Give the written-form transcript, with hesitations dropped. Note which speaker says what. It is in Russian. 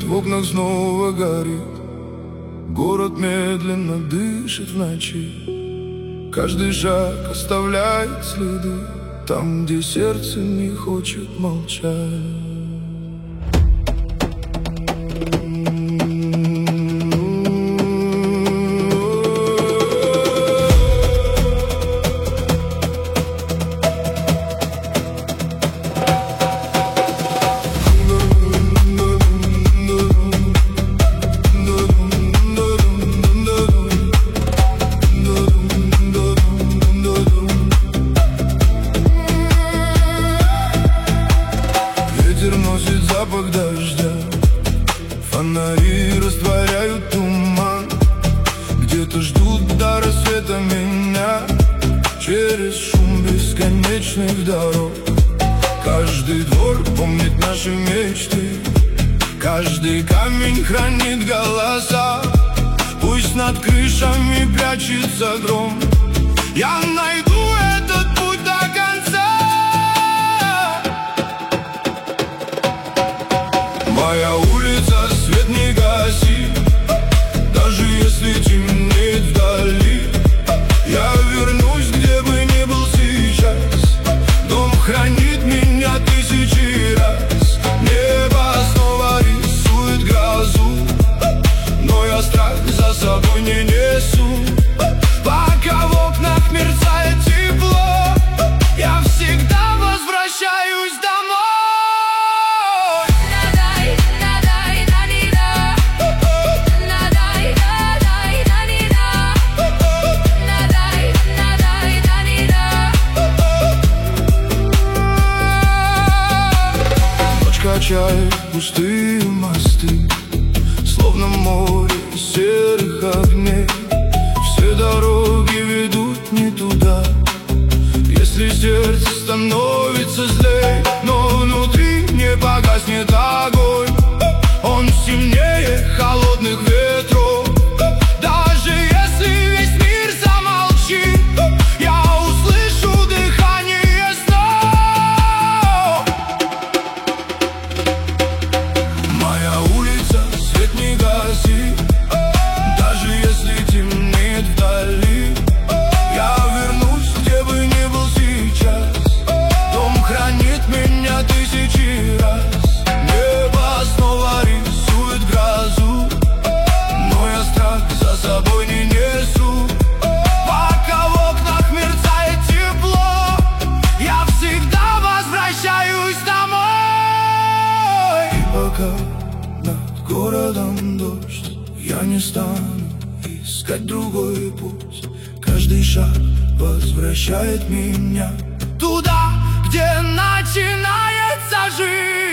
Speaker 1: в окнах снова горит. Город медленно дышит в ночи. Каждый шаг оставляет следы там, где сердце не хочет молчать. Ветер носит запах дождя, фонари растворяют туман. Где-то ждут до рассвета меня через шум бесконечных дорог. Каждый двор помнит наши мечты, каждый камень хранит голоса. Пусть над крышами прячется гром, я найду этот путь до конца. Моя улица, свет не гаси, даже если темнеет вдали. Я вернусь, где бы ни был сейчас. Дом хранит меня тысячи раз. Небо снова рисует грозу, но я страх за собой не несу. Пока в окнах мерцает тепло, я всегда возвращаюсь домой. Качает пустые мосты, словно море серых огней. Все дороги ведут не туда, если сердце становится злей. Но внутри не погаснет огонь, он сильнее холодных ветров. Даже если весь мир замолчит, я услышу дыхание снов. Моя улица, свет не гаси, даже если темнеет вдали. Я вернусь, где бы ни был сейчас. Дом хранит меня тысячи раз. Небо снова рисует грозу, но я страх за собой не несу. Пока в окнах мерцает тепло, я всегда возвращаюсь домой. И пока над городом дождь, я не стану искать другой путь. Каждый шаг возвращает меня туда, где начинается жизнь.